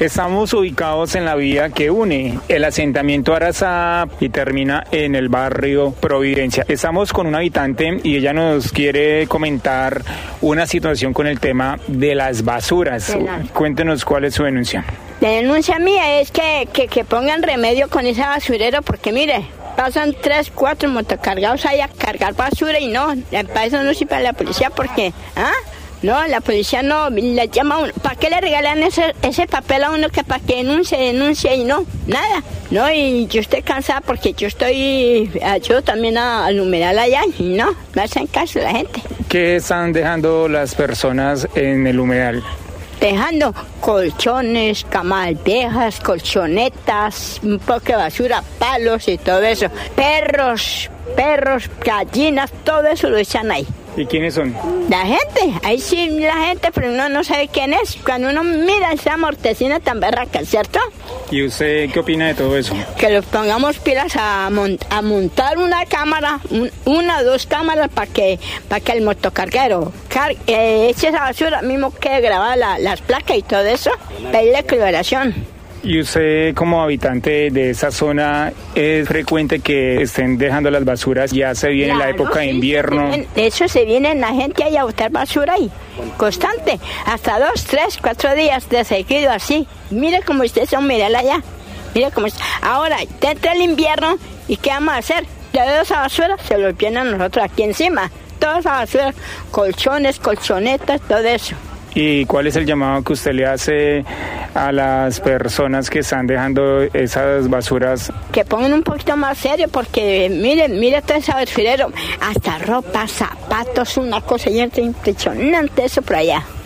Estamos ubicados en la vía que une el asentamiento Arazá y termina en el barrio Providencia. Estamos con una habitante y ella nos quiere comentar una situación con el tema de las basuras. Cuéntenos cuál es su denuncia. La denuncia mía es que pongan remedio con ese basurero porque mire, pasan 3, 4 motocargados ahí a cargar basura y no, para eso no sirve la policía porque, no, la policía no le llama a uno. ¿Para qué le regalan ese papel a uno que para que denuncie y no? Nada. No, y yo estoy cansada porque yo ayudo también al humedal allá y no hacen caso la gente. ¿Qué están dejando las personas en el humedal? Dejando colchones, camas viejas, colchonetas, un poco de basura, palos y todo eso. Perros, gallinas, todo eso lo echan ahí. ¿Y quiénes son? La gente, ahí sí la gente, pero uno no sabe quién es. Cuando uno mira esa mortecina tan berraca, ¿cierto? ¿Y usted qué opina de todo eso? Que los pongamos pilas a montar una cámara, una o 2 cámaras para que el motocarguero eche esa basura, mismo que graba las placas y todo eso, pedirle liberación. ¿Y usted como habitante de esa zona es frecuente que estén dejando las basuras? Ya se viene la época de invierno. De hecho se viene la gente ahí a botar basura ahí, constante, hasta 2, 3, 4 días de seguido así. Mire cómo ustedes son, mírala allá, mire cómo está. Ahora, entra el invierno y ¿qué vamos a hacer? Ya de esa basura se lo viene a nosotros aquí encima, toda esa basura, colchones, colchonetas, todo eso. ¿Y cuál es el llamado que usted le hace a las personas que están dejando esas basuras? Que pongan un poquito más serio porque mire todo ese basurero, hasta ropa, zapatos, una cosa impresionante eso por allá.